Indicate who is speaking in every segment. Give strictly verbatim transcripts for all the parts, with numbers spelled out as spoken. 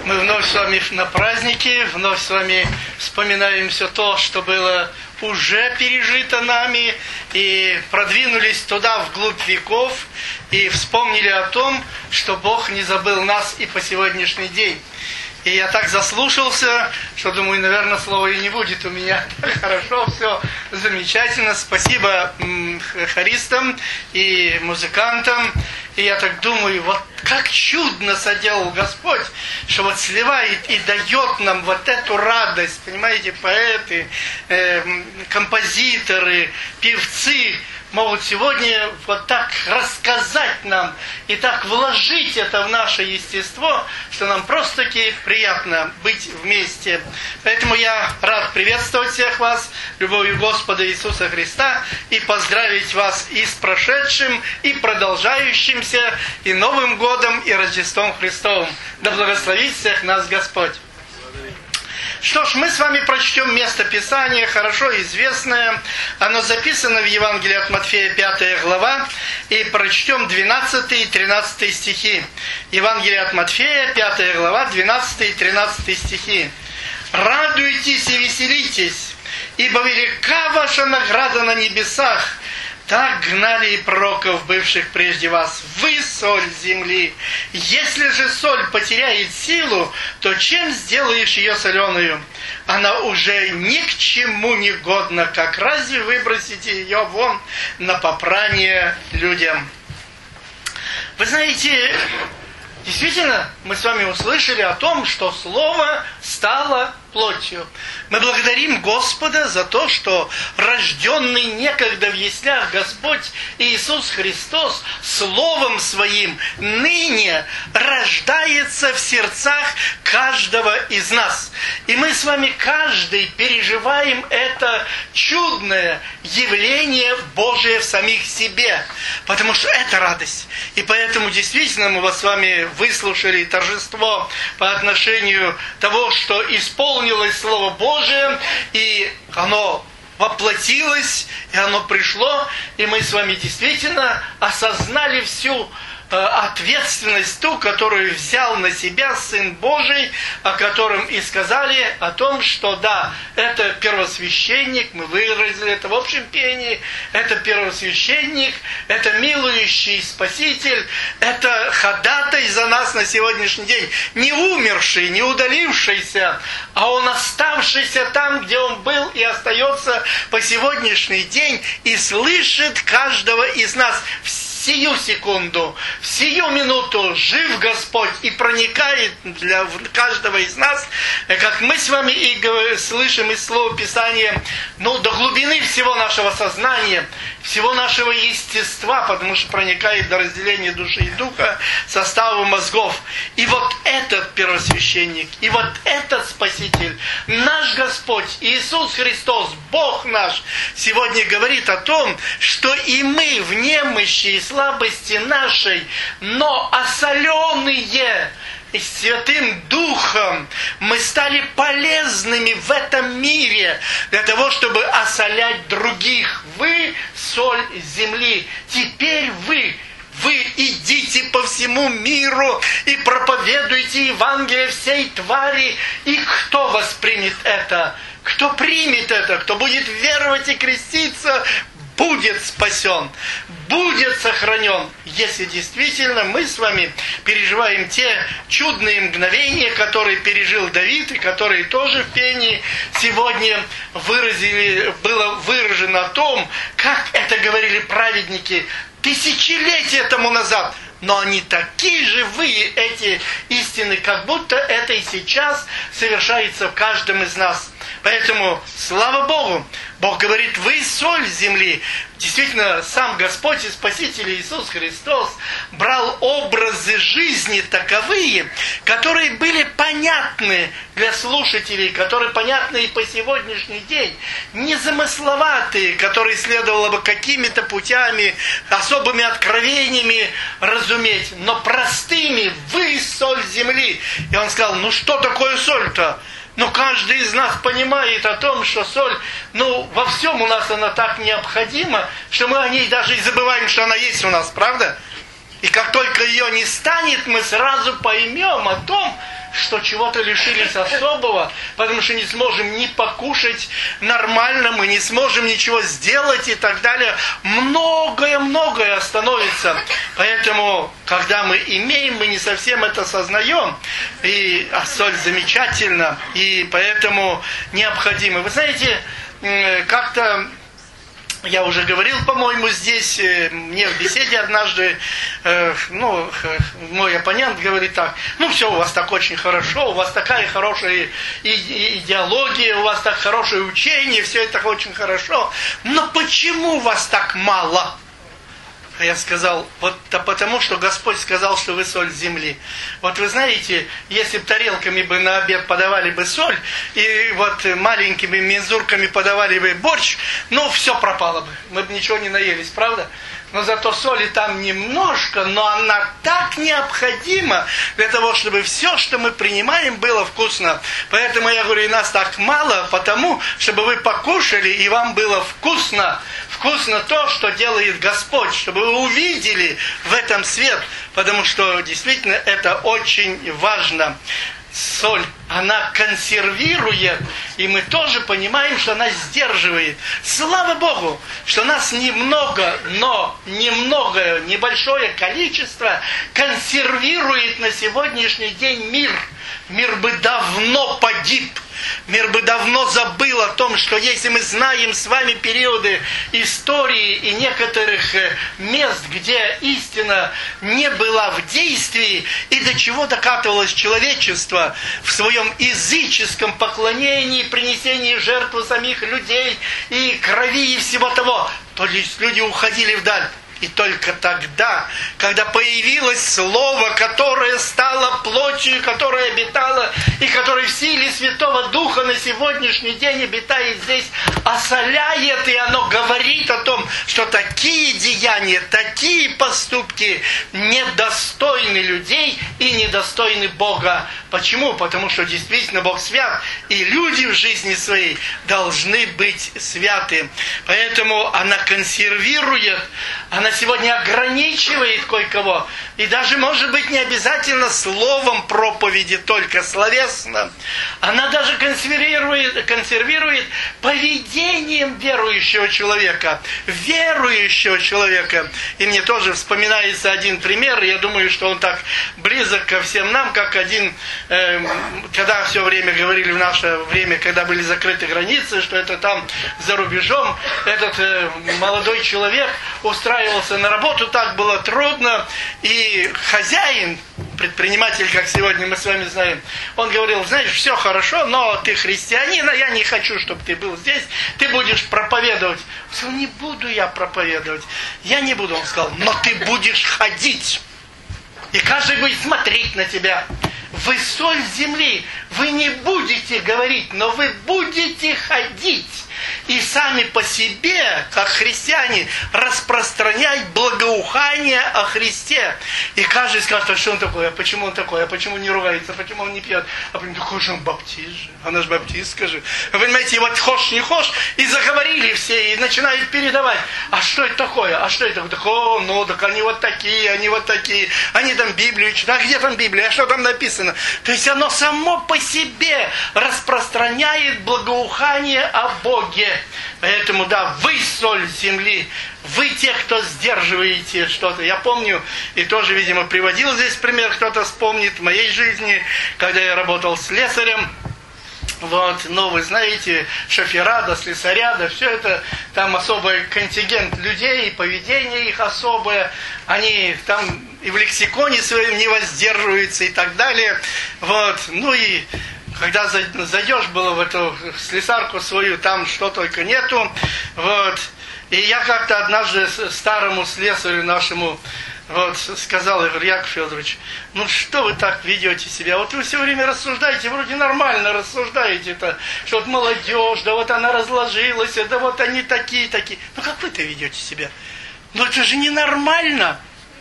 Speaker 1: Мы вновь с вами на празднике, вновь с вами вспоминаем все то, что было уже пережито нами, и продвинулись туда, вглубь веков, и вспомнили о том, что Бог не забыл нас и по сегодняшний день. И я так заслушался, что думаю, наверное, слова и не будет у меня. Хорошо, все замечательно. Спасибо хористам и музыкантам. И я так думаю, вот как чудно соделал Господь, что вот сливает и дает нам вот эту радость. Понимаете, поэты, э, композиторы, певцы могут сегодня вот так рассказать нам и так вложить это в наше естество, что нам просто-таки приятно быть вместе. Поэтому я рад приветствовать всех вас любовью Господа Иисуса Христа и поздравить вас и с прошедшим, и продолжающимся, и Новым годом, и Рождеством Христовым. Да благословит всех нас Господь. Что ж, мы с вами прочтем место Писания, хорошо известное. Оно записано в Евангелии от Матфея, пятая глава, и прочтем двенадцатый и тринадцатый стихи. Евангелие от Матфея, пятая глава, двенадцатый и тринадцатый стихи. «Радуйтесь и веселитесь, ибо велика ваша награда на небесах. Так гнали и пророков, бывших прежде вас. Вы соль земли. Если же соль потеряет силу, то чем сделаешь ее соленую? Она уже ни к чему не годна, как разве выбросите ее вон на попрание людям?» Вы знаете, действительно, мы с вами услышали о том, что Слово стало плотью. Мы благодарим Господа за то, что рожденный некогда в яслях Господь Иисус Христос Словом Своим ныне рождается в сердцах каждого из нас. И мы с вами каждый переживаем это чудное явление Божие в самих себе. Потому что это радость. И поэтому действительно мы вас с вами выслушали торжество по отношению того, что исполнилось Слово Божие, и оно воплотилось, и оно пришло, и мы с вами действительно осознали всю ответственность ту, которую взял на себя Сын Божий, о котором и сказали о том, что да, это первосвященник, мы выразили это в общем пении, это первосвященник, это милующий Спаситель, это ходатай за нас на сегодняшний день, не умерший, не удалившийся, а он оставшийся там, где он был и остается по сегодняшний день, и слышит каждого из нас в сию секунду, в сию минуту жив Господь и проникает для каждого из нас, как мы с вами и слышим из Слова Писания, ну, до глубины всего нашего сознания, всего нашего естества, потому что проникает до разделения души и духа, состава мозгов. И вот этот первосвященник, и вот этот Спаситель, наш Господь Иисус Христос, Бог наш, сегодня говорит о том, что и мы в немощи и слабости нашей, но осоленные Святым Духом, мы стали полезными в этом мире для того, чтобы осолять других. Вы соль земли. Теперь вы Вы идите по всему миру и проповедуйте Евангелие всей твари. И кто воспримет это? Кто примет это? Кто будет веровать и креститься, будет спасен, будет сохранен, если действительно мы с вами переживаем те чудные мгновения, которые пережил Давид, и которые тоже в пении сегодня выразили, было выражено о том, как это говорили праведники тысячелетия тому назад. Но они такие живые, эти истины, как будто это и сейчас совершается в каждом из нас. Поэтому, слава Богу, Бог говорит, вы соль земли. Действительно, сам Господь и Спаситель Иисус Христос брал образы жизни таковые, которые были понятны для слушателей, которые понятны и по сегодняшний день, незамысловатые, которые следовало бы какими-то путями, особыми откровениями разуметь, но простыми. Вы соль земли. И он сказал, ну что такое соль-то? Но каждый из нас понимает о том, что соль, ну, во всем у нас она так необходима, что мы о ней даже и забываем, что она есть у нас, правда? И как только ее не станет, мы сразу поймем о том, что что чего-то лишились особого, потому что не сможем ни покушать нормально, мы не сможем ничего сделать и так далее. Многое-многое остановится. Поэтому, когда мы имеем, мы не совсем это сознаем. И а соль замечательна, и поэтому необходимо. Вы знаете, как-то я уже говорил, по-моему, здесь, мне в беседе однажды, э, ну, мой оппонент говорит так: ну все, у вас так очень хорошо, у вас такая хорошая и, и, идеология, у вас так хорошее учение, все это очень хорошо, но почему вас так мало? А я сказал, вот да потому, что Господь сказал, что вы соль земли. Вот вы знаете, если бы тарелками бы на обед подавали бы соль, и вот маленькими мензурками подавали бы борщ, ну все пропало бы. Мы бы ничего не наелись, правда? Но зато соли там немножко, но она так необходима для того, чтобы все, что мы принимаем, было вкусно. Поэтому я говорю, и нас так мало, потому, чтобы вы покушали, и вам было вкусно. Вкусно то, что делает Господь, чтобы вы увидели в этом свет, потому что действительно это очень важно. Соль, она консервирует, и мы тоже понимаем, что она сдерживает. Слава Богу, что нас немного, но немного, небольшое количество консервирует на сегодняшний день мир. Мир бы давно погиб. Мир бы давно забыл о том, что если мы знаем с вами периоды истории и некоторых мест, где истина не была в действии, и до чего докатывалось человечество в своем языческом поклонении, принесении жертвы самих людей и крови и всего того, то лишь люди уходили вдаль. И только тогда, когда появилось Слово, которое стало плотью, которое обитало, и которое в силе Святого Духа на сегодняшний день обитает здесь, осоляет, и оно говорит о том, что такие деяния, такие поступки недостойны людей и недостойны Бога. Почему? Потому что действительно Бог свят, и люди в жизни своей должны быть святы. Поэтому она консервирует, она сегодня ограничивает кое-кого. И даже, может быть, не обязательно словом проповеди, только словесно. Она даже консервирует, консервирует поведением верующего человека. Верующего человека. И мне тоже вспоминается один пример. Я думаю, что он так близок ко всем нам, как один, э, когда все время говорили в наше время, когда были закрыты границы, что это там за рубежом, этот э, молодой человек устраивался на работу, так было трудно, и хозяин, предприниматель, как сегодня мы с вами знаем, он говорил: знаешь, все хорошо, но ты христианин, а я не хочу, чтобы ты был здесь, ты будешь проповедовать. Он сказал: не буду я проповедовать, я не буду. Он сказал: но ты будешь ходить, и каждый будет смотреть на тебя. Вы соль земли, вы не будете говорить, но вы будете ходить. И сами по себе, как христиане, распространять благоухание о Христе. И каждый скажет: а что он такой, а почему он такой, а почему не ругается, а почему он не пьет, а почему такой же он баптист же, она же баптист, скажи. Вы понимаете, и вот хошь не хошь, и заговорили все, и начинают передавать: а что это такое, а что это такое, о, ну, так они вот такие, они вот такие, они там Библию читают, а где там Библия, а что там написано? То есть оно само по себе распространяет благоухание о Боге. Поэтому, да, вы соль земли, вы те, кто сдерживаете что-то. Я помню, и тоже, видимо, приводил здесь пример, кто-то вспомнит в моей жизни, когда я работал слесарем. Вот, но вы знаете, шофера, да, слесаря, да, все это, там особый контингент людей, и поведение их особое, они там и в лексиконе своем не воздерживаются и так далее. Вот, ну и когда зайдешь было в эту слесарку свою, там что только нету. Вот. И я как-то однажды старому слесарю нашему вот, сказал: я говорю: Яков Федорович, ну что вы так ведете себя? Вот вы все время рассуждаете, вроде нормально рассуждаете-то, что вот молодежь, да вот она разложилась, да вот они такие, такие. Ну как вы-то ведете себя? Ну это же ненормально.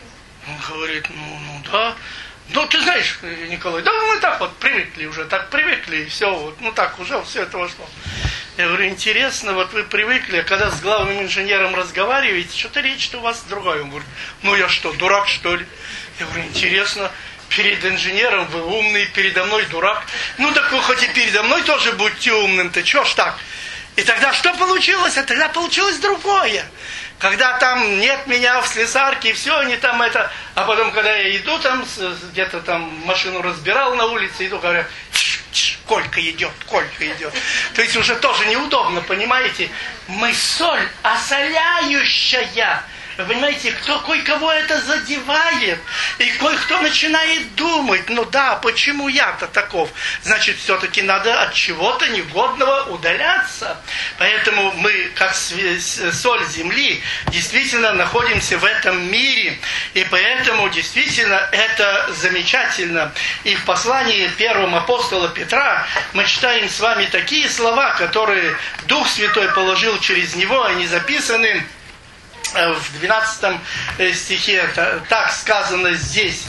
Speaker 1: Он говорит: ну, ну да. Ну, ты знаешь, Николай, да мы так вот привыкли уже, так привыкли, и все, вот, ну так уже все это вошло. Я говорю: интересно, вот вы привыкли, а когда с главным инженером разговариваете, что-то речь-то у вас другая. Он говорит: ну я что, дурак что ли? Я говорю: интересно. перед инженером вы умный, передо мной дурак. Ну так вы хоть и передо мной тоже будьте умным-то, чё ж так? И тогда что получилось? А тогда получилось другое. Когда там нет меня в слесарке, и все, они там это... А потом, когда я иду там, где-то там машину разбирал на улице, иду, говорят, Колька идет, Колька идет. То есть уже тоже неудобно, понимаете? Мы соль осоляющая. Вы понимаете, кто кое-кого это задевает, и кое-кто начинает думать, ну да, почему я-то таков? Значит, все-таки надо от чего-то негодного удаляться. Поэтому мы, как соль земли, действительно находимся в этом мире, и поэтому действительно это замечательно. И в послании первого апостола Петра мы читаем с вами такие слова, которые Дух Святой положил через него, они записаны в двенадцатом стихе, так сказано здесь.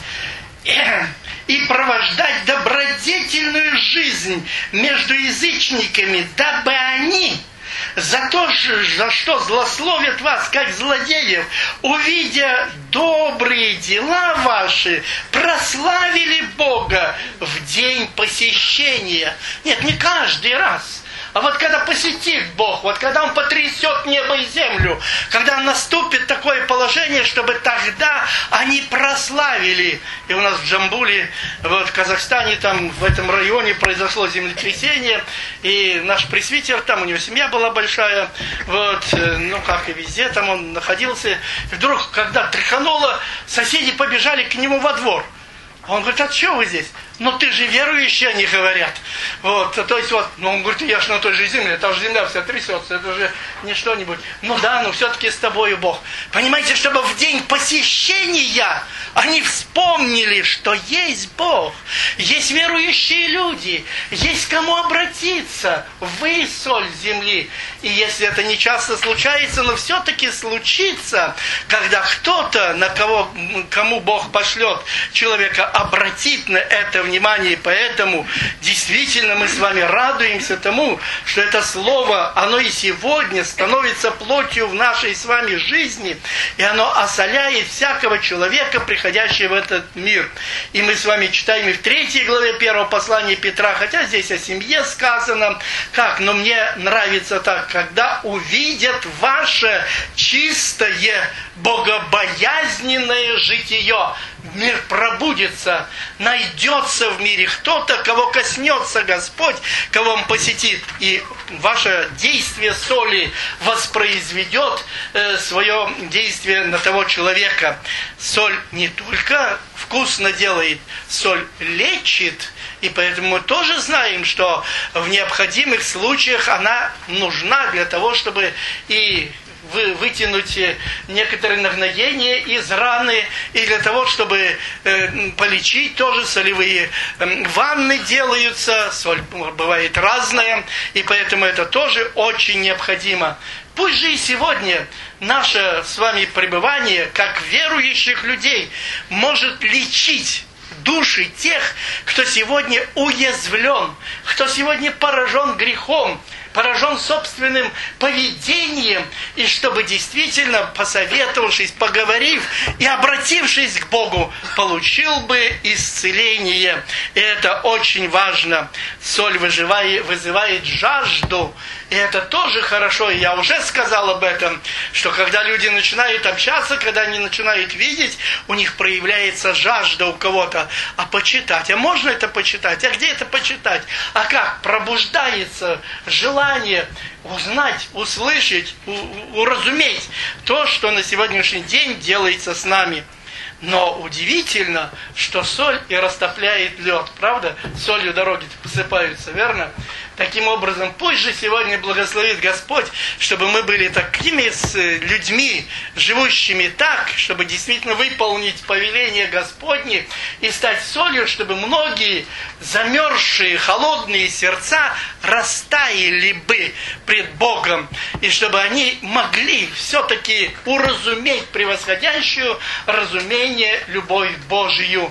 Speaker 1: «И провождать добродетельную жизнь между язычниками, дабы они, за то, за что злословят вас, как злодеев, увидя добрые дела ваши, прославили Бога в день посещения». Нет, не каждый раз. А вот когда посетит Бог, вот когда Он потрясет небо и землю, когда наступит такое положение, чтобы тогда они прославили. И у нас в Джамбуле, вот в Казахстане, там в этом районе произошло землетрясение, и наш пресвитер, там у него семья была большая, вот, ну как и везде, там он находился. И вдруг, когда тряхануло, соседи побежали к нему во двор. А он говорит, а что вы здесь? Ну ты же верующий, они говорят. Вот, то есть вот, ну он говорит, я же на той же земле, там же земля вся трясется, это же не что-нибудь. Ну да, ну все-таки с тобою Бог. Понимаете, чтобы в день посещения они вспомнили, что есть Бог, есть верующие люди, есть кому обратиться. Вы соль земли. И если это не часто случается, но все-таки случится, когда кто-то, на кого, кому Бог пошлет человека, обратит на это внимание. И поэтому действительно мы с вами радуемся тому, что это слово, оно и сегодня становится плотью в нашей с вами жизни, и оно осоляет всякого человека, приходящего в этот мир. И мы с вами читаем и в третьей главе первого послания Петра, хотя здесь о семье сказано, как, но мне нравится так, когда увидят ваше чистое, богобоязненное житие, мир пробудится, найдется в мире кто-то, кого коснется Господь, кого Он посетит, и ваше действие соли воспроизведет э, свое действие на того человека. Соль не только вкусно делает, соль лечит, и поэтому мы тоже знаем, что в необходимых случаях она нужна для того, чтобы и вытянуть некоторые нагноения из раны, и для того, чтобы э, полечить, тоже солевые э, ванны делаются, соль бывает разная, и поэтому это тоже очень необходимо. Пусть же и сегодня наше с вами пребывание, как верующих людей, может лечить души тех, кто сегодня уязвлен, кто сегодня поражен грехом, поражен собственным поведением, и чтобы действительно, посоветовавшись, поговорив и обратившись к Богу, получил бы исцеление. И это очень важно. Соль вызывает, вызывает жажду, и это тоже хорошо. И я уже сказал об этом, что когда люди начинают общаться, когда они начинают видеть, у них проявляется жажда у кого-то. А почитать? А можно это почитать? А где это почитать? А как? Пробуждается желание узнать, услышать, уразуметь то, что на сегодняшний день делается с нами. Но удивительно, что соль и растопляет лед, правда? Солью дороги посыпаются, верно? Таким образом, пусть же сегодня благословит Господь, чтобы мы были такими людьми, живущими так, чтобы действительно выполнить повеление Господне и стать солью, чтобы многие замерзшие, холодные сердца растаяли бы пред Богом, и чтобы они могли все-таки уразуметь превосходящую разумение любовь Божию.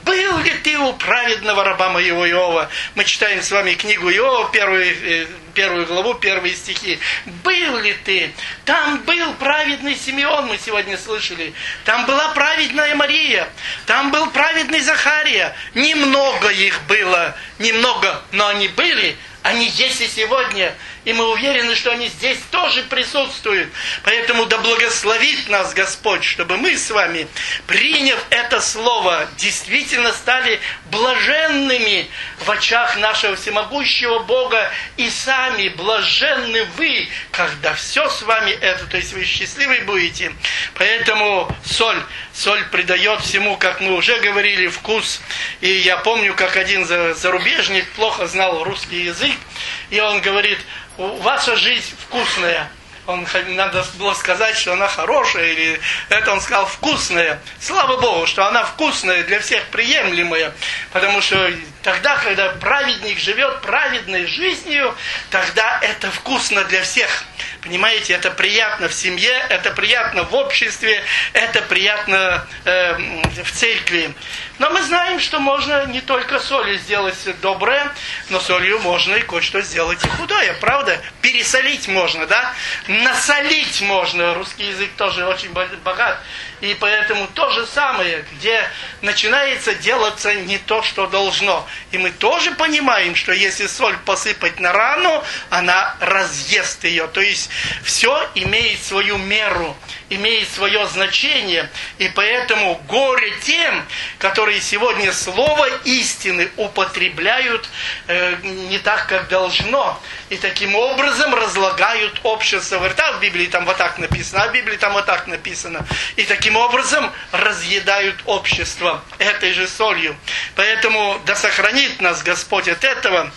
Speaker 1: был ли ты у праведного раба моего Иова? Мы читаем с вами книгу Иова, первую, первую главу, первые стихи. Был ли ты? Там был праведный Симеон, мы сегодня слышали. Там была праведная Мария. Там был праведный Захария. Немного их было, немного, но они были. Они есть и сегодня, и мы уверены, что они здесь тоже присутствуют. Поэтому да благословит нас Господь, чтобы мы с вами, приняв это слово, действительно стали блаженными в очах нашего всемогущего Бога, и сами блаженны вы, когда все с вами это, то есть вы счастливы будете. Поэтому соль, соль придает всему, как мы уже говорили, вкус. И я помню, как один зарубежник плохо знал русский язык, и он говорит: ваша жизнь вкусная. Он, надо было сказать, что она хорошая, или это он сказал вкусная. Слава Богу, что она вкусная, для всех приемлемая. Потому что тогда, когда праведник живет праведной жизнью, тогда это вкусно для всех. Понимаете, это приятно в семье, это приятно в обществе, это приятно э, в церкви. Но мы знаем, что можно не только солью сделать доброе, но солью можно и кое-что сделать и худое, правда? Пересолить можно, да? Насолить можно. Русский язык тоже очень богат. И поэтому то же самое, где начинается делаться не то, что должно. И мы тоже понимаем, что если соль посыпать на рану, она разъест ее. То есть все имеет свою меру, имеет свое значение. И поэтому горе тем, которые сегодня слово истины употребляют э, не так, как должно. И таким образом разлагают общество. Говорят, а в Библии там вот так написано, а в Библии там вот так написано. И таким образом разъедают общество этой же солью. Поэтому да сохранит нас Господь от этого,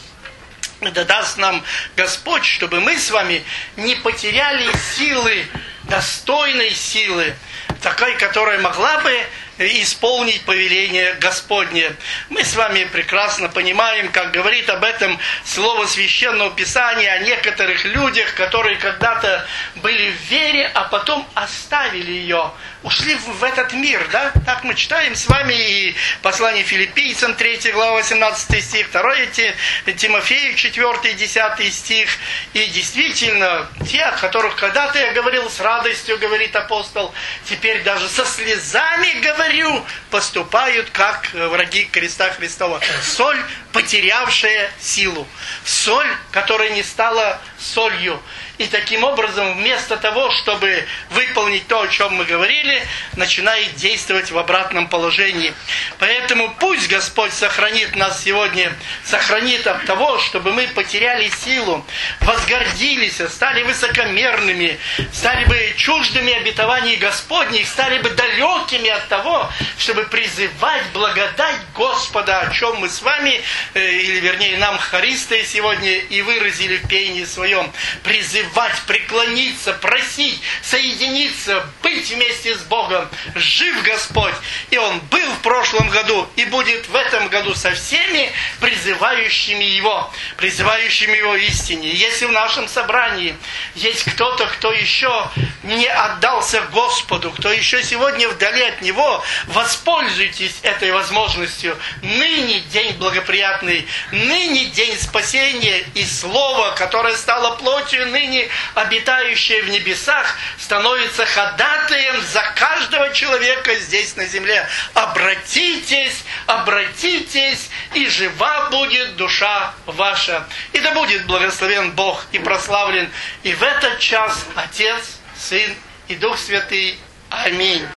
Speaker 1: да даст нам Господь, чтобы мы с вами не потеряли силы, достойной силы, такой, которая могла бы исполнить повеление Господне. Мы с вами прекрасно понимаем, как говорит об этом слово Священного Писания, о некоторых людях, которые когда-то были в вере, а потом оставили ее, ушли в этот мир, да? Так мы читаем с вами и послание Филиппийцам, третья глава, восемнадцатый стих, второе Тимофею, четвёртый, десятый стих. И действительно, те, о которых когда-то я говорил с радостью, говорит апостол, теперь даже со слезами говорю, поступают как враги креста Христова. Соль, потерявшая силу. Соль, которая не стала солью. И таким образом, вместо того, чтобы выполнить то, о чем мы говорили, начинает действовать в обратном положении. Поэтому пусть Господь сохранит нас сегодня, сохранит от того, чтобы мы потеряли силу, возгордились, стали высокомерными, стали бы чуждыми обетований Господних, стали бы далекими от того, чтобы призывать благодать Господа, о чем мы с вами, или вернее нам, хористы, сегодня и выразили в пении своем, призывать, преклониться, просить, соединиться, быть вместе с Богом. Жив Господь, и Он был в прошлом году, и будет в этом году со всеми призывающими Его, призывающими Его истине. Если в нашем собрании есть кто-то, кто еще не отдался Господу, кто еще сегодня вдали от Него, воспользуйтесь этой возможностью. Ныне день благоприятный, ныне день спасения, и Слово, которое стало плотью, ныне обитающее в небесах, становится ходатаем за каждого человека здесь на земле. Обратитесь, обратитесь, и жива будет душа ваша. И да будет благословен Бог и прославлен и в этот час Отец, Сын и Дух Святый. Аминь.